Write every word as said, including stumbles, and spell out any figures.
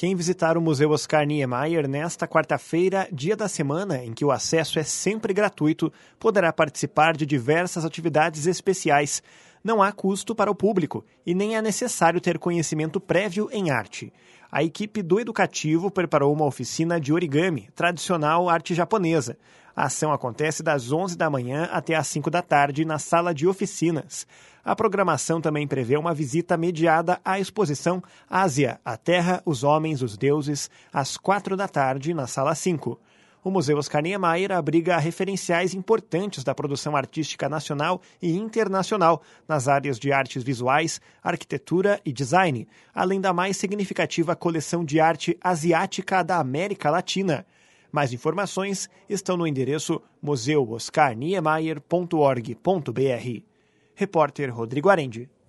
Quem visitar o Museu Oscar Niemeyer nesta quarta-feira, dia da semana em que o acesso é sempre gratuito, poderá participar de diversas atividades especiais. Não há custo para o público e nem é necessário ter conhecimento prévio em arte. A equipe do Educativo preparou uma oficina de origami, tradicional arte japonesa. A ação acontece das onze da manhã até às cinco da tarde na sala de oficinas. A programação também prevê uma visita mediada à exposição Ásia, a Terra, os Homens, os Deuses, às quatro da tarde na sala cinco. O Museu Oscar Niemeyer abriga referenciais importantes da produção artística nacional e internacional nas áreas de artes visuais, arquitetura e design, além da mais significativa coleção de arte asiática da América Latina. Mais informações estão no endereço museu oscar niemeyer ponto org ponto br. Repórter Rodrigo Arendi.